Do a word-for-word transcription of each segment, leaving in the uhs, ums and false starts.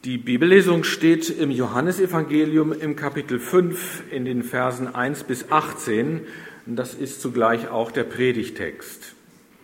Die Bibellesung steht im Johannesevangelium im Kapitel fünf in den Versen eins bis achtzehn. Das ist zugleich auch der Predigtext.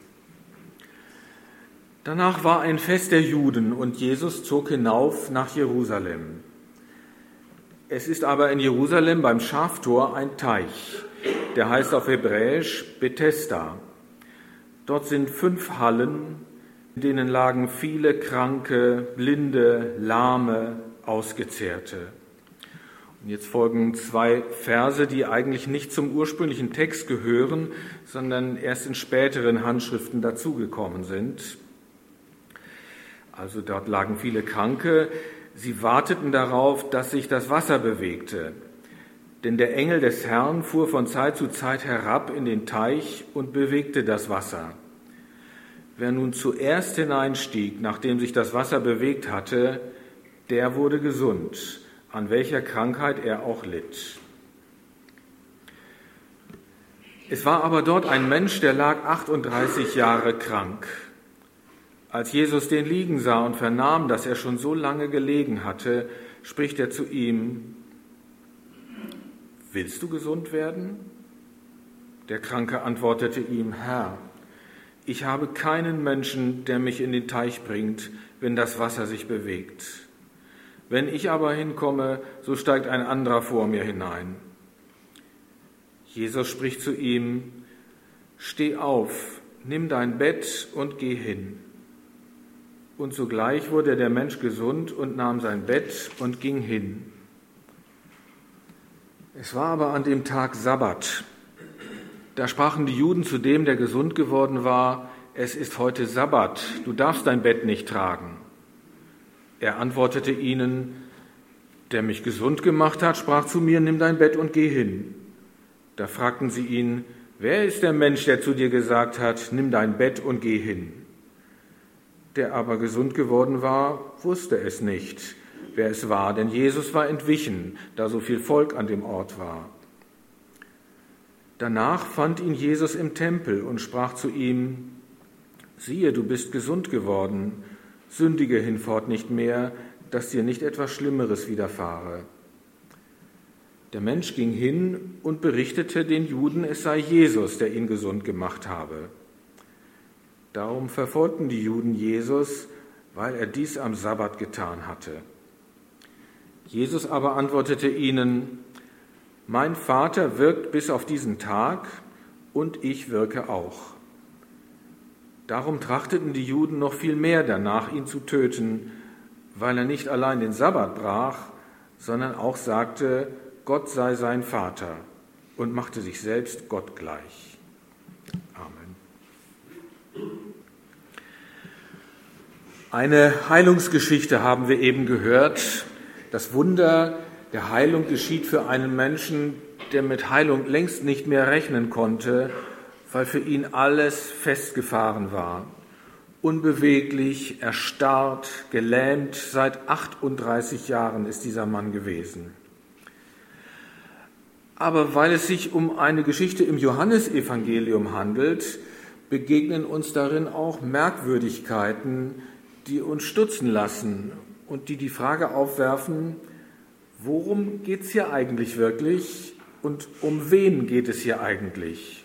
Danach war ein Fest der Juden und Jesus zog hinauf nach Jerusalem. Es ist aber in Jerusalem beim Schaftor ein Teich, der heißt auf Hebräisch Bethesda. Dort sind fünf Hallen, in denen lagen viele Kranke, Blinde, Lahme, Ausgezehrte. Und jetzt folgen zwei Verse, die eigentlich nicht zum ursprünglichen Text gehören, sondern erst in späteren Handschriften dazugekommen sind. Also dort lagen viele Kranke. Sie warteten darauf, dass sich das Wasser bewegte. Denn der Engel des Herrn fuhr von Zeit zu Zeit herab in den Teich und bewegte das Wasser. Wer nun zuerst hineinstieg, nachdem sich das Wasser bewegt hatte, der wurde gesund, an welcher Krankheit er auch litt. Es war aber dort ein Mensch, der lag achtunddreißig Jahre krank. Als Jesus den liegen sah und vernahm, dass er schon so lange gelegen hatte, spricht er zu ihm: Willst du gesund werden? Der Kranke antwortete ihm: Herr, ich habe keinen Menschen, der mich in den Teich bringt, wenn das Wasser sich bewegt. Wenn ich aber hinkomme, so steigt ein anderer vor mir hinein. Jesus spricht zu ihm: Steh auf, nimm dein Bett und geh hin. Und sogleich wurde der Mensch gesund und nahm sein Bett und ging hin. Es war aber an dem Tag Sabbat. Da sprachen die Juden zu dem, der gesund geworden war: Es ist heute Sabbat, du darfst dein Bett nicht tragen. Er antwortete ihnen: Der mich gesund gemacht hat, sprach zu mir: Nimm dein Bett und geh hin. Da fragten sie ihn: Wer ist der Mensch, der zu dir gesagt hat: Nimm dein Bett und geh hin? Der aber gesund geworden war, wusste es nicht, wer es war, denn Jesus war entwichen, da so viel Volk an dem Ort war. Danach fand ihn Jesus im Tempel und sprach zu ihm: Siehe, du bist gesund geworden, sündige hinfort nicht mehr, dass dir nicht etwas Schlimmeres widerfahre. Der Mensch ging hin und berichtete den Juden, es sei Jesus, der ihn gesund gemacht habe. Darum verfolgten die Juden Jesus, weil er dies am Sabbat getan hatte. Jesus aber antwortete ihnen: Mein Vater wirkt bis auf diesen Tag und ich wirke auch. Darum trachteten die Juden noch viel mehr danach, ihn zu töten, weil er nicht allein den Sabbat brach, sondern auch sagte, Gott sei sein Vater, und machte sich selbst Gott gleich. Amen. Eine Heilungsgeschichte haben wir eben gehört. Das Wunder der Heilung geschieht für einen Menschen, der mit Heilung längst nicht mehr rechnen konnte, weil für ihn alles festgefahren war. Unbeweglich, erstarrt, gelähmt, seit achtunddreißig Jahren ist dieser Mann gewesen. Aber weil es sich um eine Geschichte im Johannesevangelium handelt, begegnen uns darin auch Merkwürdigkeiten, die uns stutzen lassen und die die Frage aufwerfen: Worum geht es hier eigentlich wirklich und um wen geht es hier eigentlich?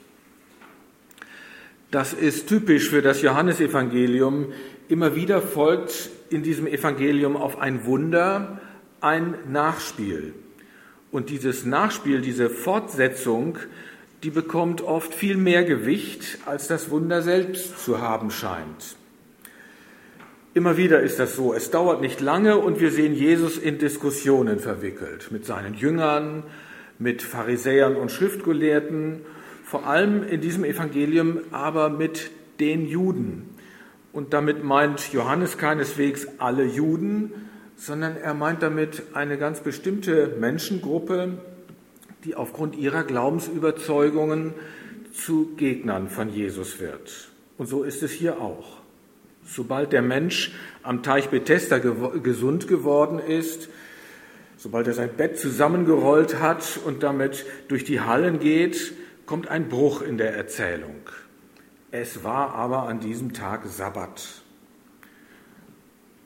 Das ist typisch für das Johannesevangelium. Immer wieder folgt in diesem Evangelium auf ein Wunder ein Nachspiel. Und dieses Nachspiel, diese Fortsetzung, die bekommt oft viel mehr Gewicht, als das Wunder selbst zu haben scheint. Immer wieder ist das so. Es dauert nicht lange und wir sehen Jesus in Diskussionen verwickelt. Mit seinen Jüngern, mit Pharisäern und Schriftgelehrten, vor allem in diesem Evangelium aber mit den Juden. Und damit meint Johannes keineswegs alle Juden, sondern er meint damit eine ganz bestimmte Menschengruppe, die aufgrund ihrer Glaubensüberzeugungen zu Gegnern von Jesus wird. Und so ist es hier auch. Sobald der Mensch am Teich Bethesda gesund geworden ist, sobald er sein Bett zusammengerollt hat und damit durch die Hallen geht, kommt ein Bruch in der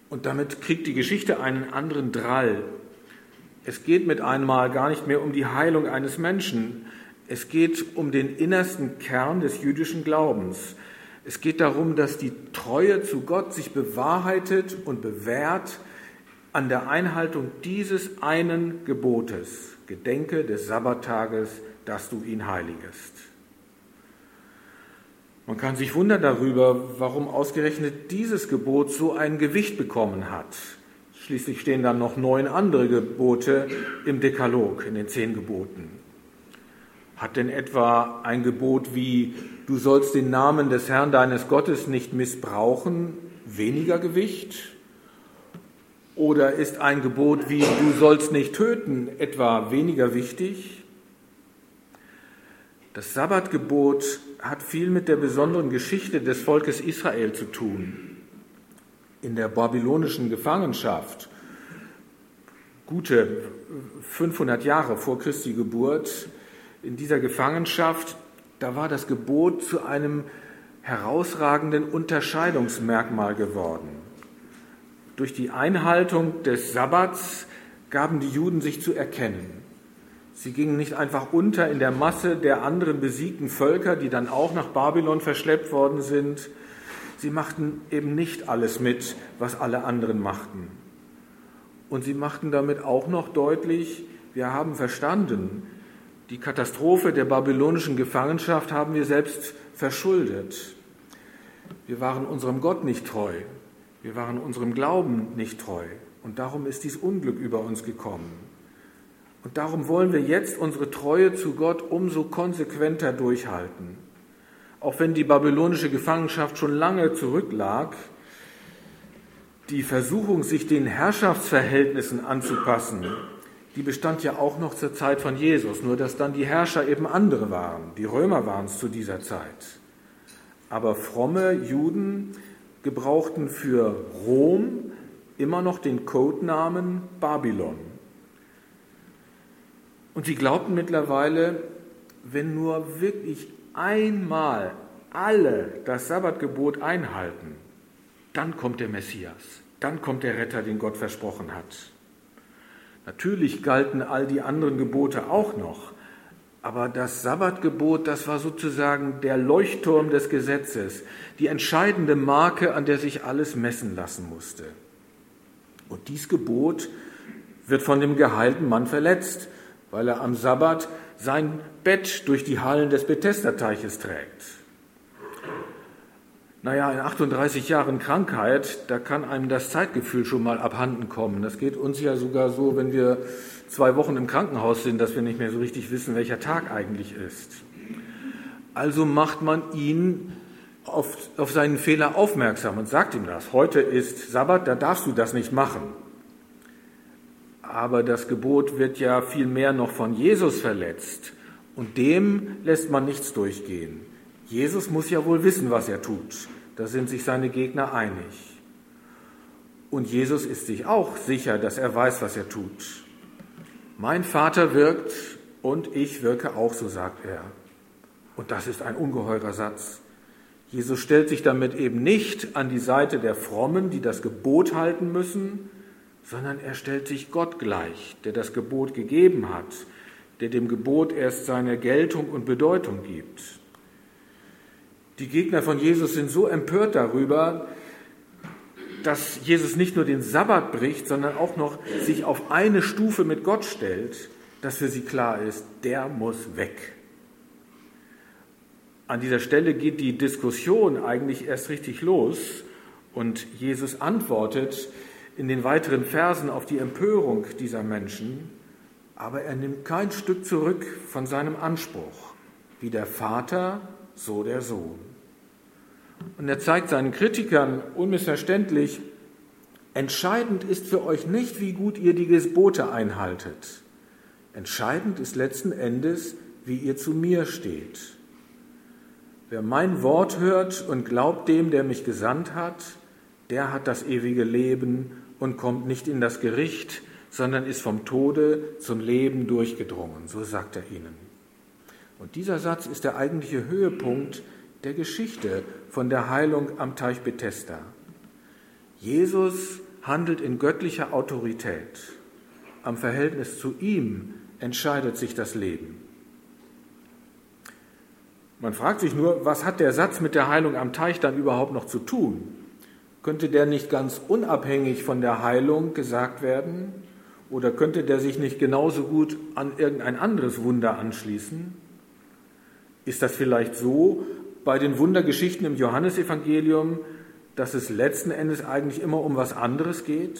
Und damit kriegt die Geschichte einen anderen Drall. Es geht mit einmal gar nicht mehr um die Heilung eines Menschen. Es geht um den innersten Kern des jüdischen Glaubens. Es geht darum, dass die Treue zu Gott sich bewahrheitet und bewährt an der Einhaltung dieses einen Gebotes. Gedenke des Sabbattages, dass du ihn heiligest. Man kann sich wundern darüber, warum ausgerechnet dieses Gebot so ein Gewicht bekommen hat. Schließlich stehen dann noch neun andere Gebote im Dekalog, in den zehn Geboten. Hat denn etwa ein Gebot wie, du sollst den Namen des Herrn deines Gottes nicht missbrauchen, weniger Gewicht? Oder ist ein Gebot wie, du sollst nicht töten, etwa weniger wichtig? Das Sabbatgebot hat viel mit der besonderen Geschichte des Volkes Israel zu tun. In der babylonischen Gefangenschaft, gute fünfhundert Jahre vor Christi Geburt, in dieser Gefangenschaft, da war das Gebot zu einem herausragenden Unterscheidungsmerkmal geworden. Durch die Einhaltung des Sabbats gaben die Juden sich zu erkennen. Sie gingen nicht einfach unter in der Masse der anderen besiegten Völker, die dann auch nach Babylon verschleppt worden sind. Sie machten eben nicht alles mit, was alle anderen machten. Und sie machten damit auch noch deutlich, wir haben verstanden, die Katastrophe der babylonischen Gefangenschaft haben wir selbst verschuldet. Wir waren unserem Gott nicht treu. Wir waren unserem Glauben nicht treu. Und darum ist dies Unglück über uns gekommen. Und darum wollen wir jetzt unsere Treue zu Gott umso konsequenter durchhalten. Auch wenn die babylonische Gefangenschaft schon lange zurücklag, die Versuchung, sich den Herrschaftsverhältnissen anzupassen, die bestand ja auch noch zur Zeit von Jesus, nur dass dann die Herrscher eben andere waren. Die Römer waren es zu dieser Zeit. Aber fromme Juden gebrauchten für Rom immer noch den Codenamen Babylon. Und sie glaubten mittlerweile, wenn nur wirklich einmal alle das Sabbatgebot einhalten, dann kommt der Messias, dann kommt der Retter, den Gott versprochen hat. Natürlich galten all die anderen Gebote auch noch, aber das Sabbatgebot, das war sozusagen der Leuchtturm des Gesetzes, die entscheidende Marke, an der sich alles messen lassen musste. Und dies Gebot wird von dem geheilten Mann verletzt, weil er am Sabbat sein Bett durch die Hallen des Bethesda-Teiches trägt. Naja, in achtunddreißig Jahren Krankheit, da kann einem das Zeitgefühl schon mal abhanden kommen. Das geht uns ja sogar so, wenn wir zwei Wochen im Krankenhaus sind, dass wir nicht mehr so richtig wissen, welcher Tag eigentlich ist. Also macht man ihn auf, auf seinen Fehler aufmerksam und sagt ihm das. Heute ist Sabbat, da darfst du das nicht machen. Aber das Gebot wird ja viel mehr noch von Jesus verletzt und dem lässt man nichts durchgehen. Jesus muss ja wohl wissen, was er tut. Da sind sich seine Gegner einig. Und Jesus ist sich auch sicher, dass er weiß, was er tut. Mein Vater wirkt und ich wirke auch, so sagt er. Und das ist ein ungeheurer Satz. Jesus stellt sich damit eben nicht an die Seite der Frommen, die das Gebot halten müssen, sondern er stellt sich Gott gleich, der das Gebot gegeben hat, der dem Gebot erst seine Geltung und Bedeutung gibt. Die Gegner von Jesus sind so empört darüber, dass Jesus nicht nur den Sabbat bricht, sondern auch noch sich auf eine Stufe mit Gott stellt, dass für sie klar ist, der muss weg. An dieser Stelle geht die Diskussion eigentlich erst richtig los und Jesus antwortet in den weiteren Versen auf die Empörung dieser Menschen, aber er nimmt kein Stück zurück von seinem Anspruch. Wie der Vater, so der Sohn. Und er zeigt seinen Kritikern unmissverständlich, entscheidend ist für euch nicht, wie gut ihr die Gebote einhaltet. Entscheidend ist letzten Endes, wie ihr zu mir steht. Wer mein Wort hört und glaubt dem, der mich gesandt hat, der hat das ewige Leben und kommt nicht in das Gericht, sondern ist vom Tode zum Leben durchgedrungen, so sagt er ihnen. Und dieser Satz ist der eigentliche Höhepunkt der Geschichte von der Heilung am Teich Bethesda. Jesus handelt in göttlicher Autorität. Am Verhältnis zu ihm entscheidet sich das Leben. Man fragt sich nur, was hat der Satz mit der Heilung am Teich dann überhaupt noch zu tun? Könnte der nicht ganz unabhängig von der Heilung gesagt werden? Oder könnte der sich nicht genauso gut an irgendein anderes Wunder anschließen? Ist das vielleicht so bei den Wundergeschichten im Johannesevangelium, dass es letzten Endes eigentlich immer um was anderes geht?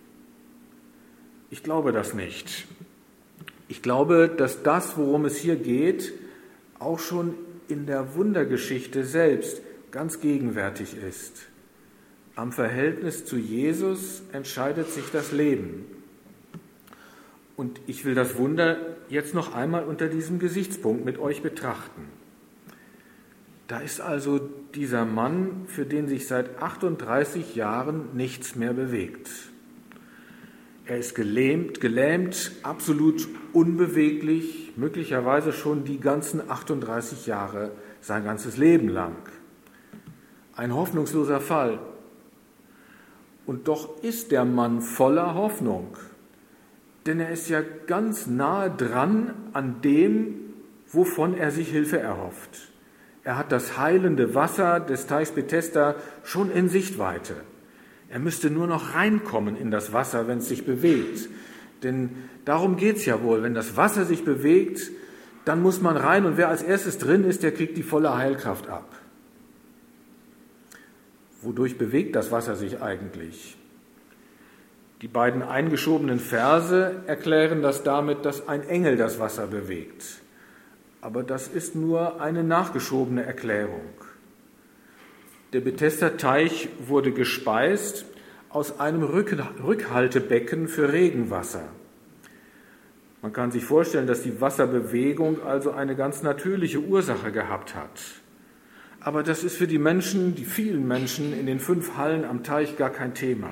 Ich glaube das nicht. Ich glaube, dass das, worum es hier geht, auch schon in der Wundergeschichte selbst ganz gegenwärtig ist. Am Verhältnis zu Jesus entscheidet sich das Leben. Und ich will das Wunder jetzt noch einmal unter diesem Gesichtspunkt mit euch betrachten. Da ist also dieser Mann, für den sich seit achtunddreißig Jahren nichts mehr bewegt. Er ist gelähmt, gelähmt, absolut unbeweglich, möglicherweise schon die ganzen achtunddreißig Jahre, sein ganzes Leben lang. Ein hoffnungsloser Fall. Und doch ist der Mann voller Hoffnung, denn er ist ja ganz nahe dran an dem, wovon er sich Hilfe erhofft. Er hat das heilende Wasser des Teichs Bethesda schon in Sichtweite. Er müsste nur noch reinkommen in das Wasser, wenn es sich bewegt. Denn darum geht es ja wohl. Wenn das Wasser sich bewegt, dann muss man rein und wer als erstes drin ist, der kriegt die volle Heilkraft ab. Wodurch bewegt das Wasser sich eigentlich? Die beiden eingeschobenen Verse erklären das damit, dass ein Engel das Wasser bewegt. Aber das ist nur eine nachgeschobene Erklärung. Der Bethesda-Teich wurde gespeist aus einem Rückhaltebecken für Regenwasser. Man kann sich vorstellen, dass die Wasserbewegung also eine ganz natürliche Ursache gehabt hat. Aber das ist für die Menschen, die vielen Menschen in den fünf Hallen am Teich gar kein Thema.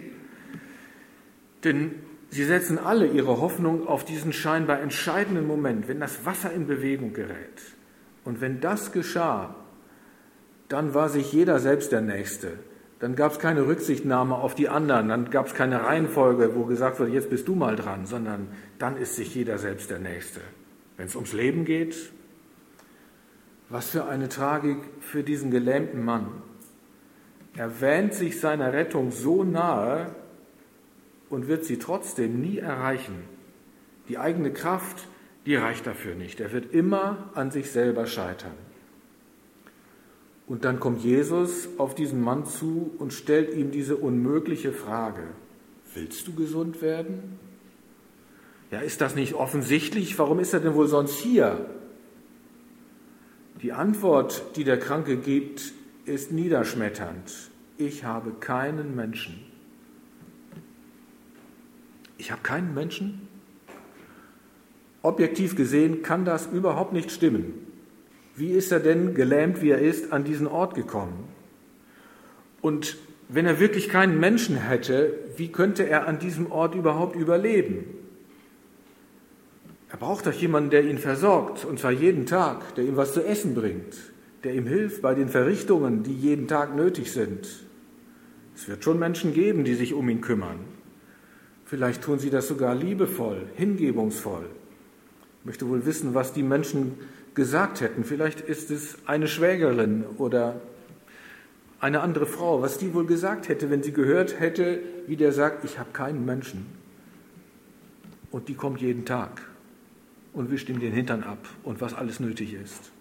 Denn sie setzen alle ihre Hoffnung auf diesen scheinbar entscheidenden Moment, wenn das Wasser in Bewegung gerät. Und wenn das geschah, dann war sich jeder selbst der Nächste. Dann gab es keine Rücksichtnahme auf die anderen, dann gab es keine Reihenfolge, wo gesagt wird, jetzt bist du mal dran, sondern dann ist sich jeder selbst der Nächste. Wenn es ums Leben geht, was für eine Tragik für diesen gelähmten Mann. Er wähnt sich seiner Rettung so nahe und wird sie trotzdem nie erreichen. Die eigene Kraft, die reicht dafür nicht. Er wird immer an sich selber scheitern. Und dann kommt Jesus auf diesen Mann zu und stellt ihm diese unmögliche Frage: Willst du gesund werden? Ja, ist das nicht offensichtlich? Warum ist er denn wohl sonst hier? Die Antwort, die der Kranke gibt, ist niederschmetternd. Ich habe keinen Menschen. Ich habe keinen Menschen? Objektiv gesehen kann das überhaupt nicht stimmen. Wie ist er denn, gelähmt wie er ist, an diesen Ort gekommen? Und wenn er wirklich keinen Menschen hätte, wie könnte er an diesem Ort überhaupt überleben? Er braucht doch jemanden, der ihn versorgt, und zwar jeden Tag, der ihm was zu essen bringt, der ihm hilft bei den Verrichtungen, die jeden Tag nötig sind. Es wird schon Menschen geben, die sich um ihn kümmern. Vielleicht tun sie das sogar liebevoll, hingebungsvoll. Ich möchte wohl wissen, was die Menschen gesagt hätten. Vielleicht ist es eine Schwägerin oder eine andere Frau, was die wohl gesagt hätte, wenn sie gehört hätte, wie der sagt, ich habe keinen Menschen. Und die kommt jeden Tag und wischt ihm den Hintern ab und was alles nötig ist.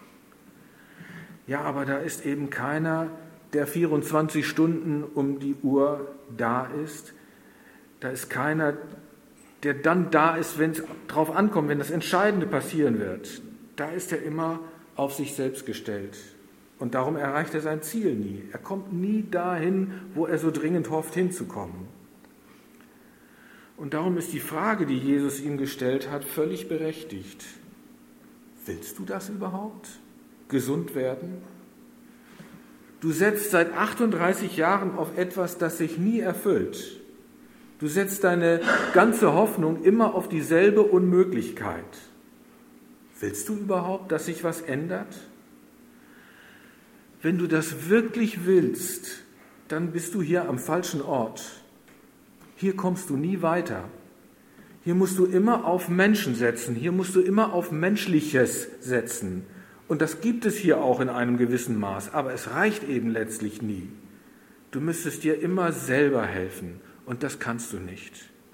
Ja, aber da ist eben keiner, der vierundzwanzig Stunden um die Uhr da ist. Da ist keiner, der dann da ist, wenn es drauf ankommt, wenn das Entscheidende passieren wird. Da ist er immer auf sich selbst gestellt. Und darum erreicht er sein Ziel nie. Er kommt nie dahin, wo er so dringend hofft, hinzukommen. Und darum ist die Frage, die Jesus ihm gestellt hat, völlig berechtigt. Willst du das überhaupt? Gesund werden? Du setzt seit achtunddreißig Jahren auf etwas, das sich nie erfüllt. Du setzt deine ganze Hoffnung immer auf dieselbe Unmöglichkeit. Willst du überhaupt, dass sich was ändert? Wenn du das wirklich willst, dann bist du hier am falschen Ort. Hier kommst du nie weiter. Hier musst du immer auf Menschen setzen, hier musst du immer auf Menschliches setzen. Und das gibt es hier auch in einem gewissen Maß, aber es reicht eben letztlich nie. Du müsstest dir immer selber helfen und das kannst du nicht.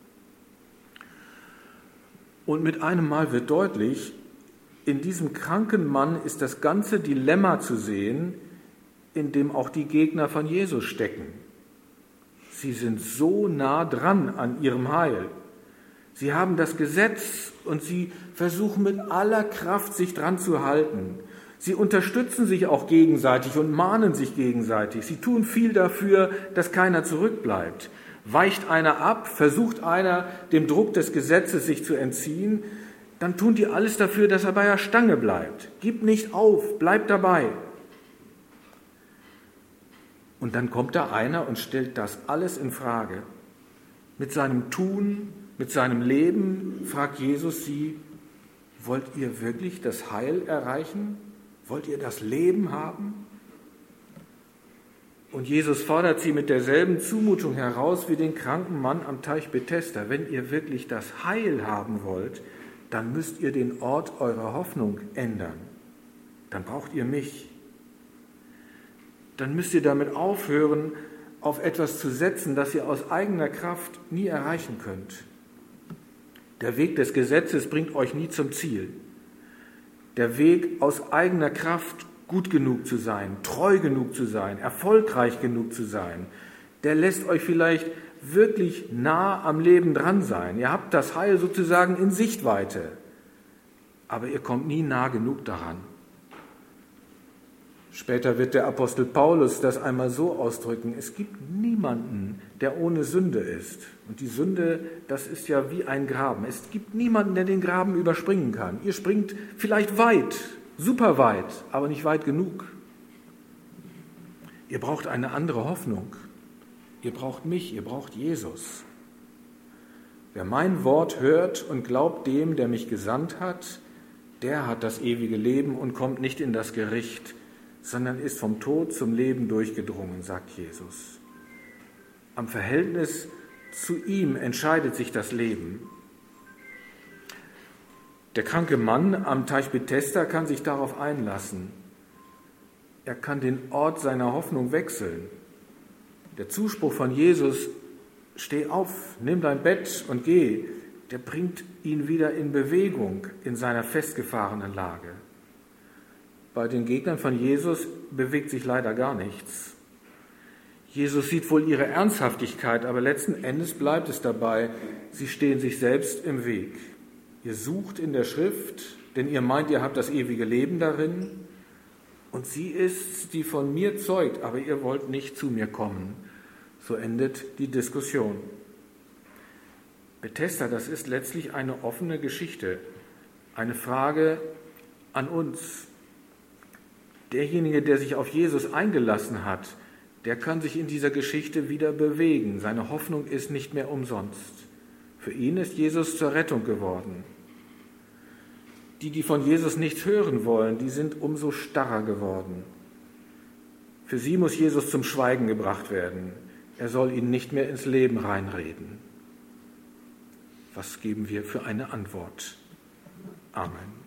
Und mit einem Mal wird deutlich, in diesem kranken Mann ist das ganze Dilemma zu sehen, in dem auch die Gegner von Jesus stecken. Sie sind so nah dran an ihrem Heil. Sie haben das Gesetz und sie versuchen mit aller Kraft, sich dran zu halten. Sie unterstützen sich auch gegenseitig und mahnen sich gegenseitig. Sie tun viel dafür, dass keiner zurückbleibt. Weicht einer ab, versucht einer, dem Druck des Gesetzes sich zu entziehen, dann tun die alles dafür, dass er bei der Stange bleibt. Gib nicht auf, bleib dabei. Und dann kommt da einer und stellt das alles in Frage. Mit seinem Tun, mit seinem Leben fragt Jesus sie, wollt ihr wirklich das Heil erreichen? Wollt ihr das Leben haben? Und Jesus fordert sie mit derselben Zumutung heraus wie den kranken Mann am Teich Bethesda. Wenn ihr wirklich das Heil haben wollt, dann müsst ihr den Ort eurer Hoffnung ändern. Dann braucht ihr mich. Dann müsst ihr damit aufhören, auf etwas zu setzen, das ihr aus eigener Kraft nie erreichen könnt. Der Weg des Gesetzes bringt euch nie zum Ziel. Der Weg aus eigener Kraft, gut genug zu sein, treu genug zu sein, erfolgreich genug zu sein, der lässt euch vielleicht wirklich nah am Leben dran sein. Ihr habt das Heil sozusagen in Sichtweite, aber ihr kommt nie nah genug daran. Später wird der Apostel Paulus das einmal so ausdrücken, es gibt niemanden, der ohne Sünde ist. Und die Sünde, das ist ja wie ein Graben. Es gibt niemanden, der den Graben überspringen kann. Ihr springt vielleicht weit, super weit, aber nicht weit genug. Ihr braucht eine andere Hoffnung. Ihr braucht mich, ihr braucht Jesus. Wer mein Wort hört und glaubt dem, der mich gesandt hat, der hat das ewige Leben und kommt nicht in das Gericht, sondern ist vom Tod zum Leben durchgedrungen, sagt Jesus. Am Verhältnis zu ihm entscheidet sich das Leben. Der kranke Mann am Teich Bethesda kann sich darauf einlassen. Er kann den Ort seiner Hoffnung wechseln. Der Zuspruch von Jesus, steh auf, nimm dein Bett und geh, der bringt ihn wieder in Bewegung in seiner festgefahrenen Lage. Bei den Gegnern von Jesus bewegt sich leider gar nichts. Jesus sieht wohl ihre Ernsthaftigkeit, aber letzten Endes bleibt es dabei, sie stehen sich selbst im Weg. Ihr sucht in der Schrift, denn ihr meint, ihr habt das ewige Leben darin, und sie ist, die von mir zeugt, aber ihr wollt nicht zu mir kommen. So endet die Diskussion. Bethesda, das ist letztlich eine offene Geschichte, eine Frage an uns. Derjenige, der sich auf Jesus eingelassen hat, der kann sich in dieser Geschichte wieder bewegen. Seine Hoffnung ist nicht mehr umsonst. Für ihn ist Jesus zur Rettung geworden. Die, die von Jesus nichts hören wollen, die sind umso starrer geworden. Für sie muss Jesus zum Schweigen gebracht werden. Er soll ihnen nicht mehr ins Leben reinreden. Was geben wir für eine Antwort? Amen.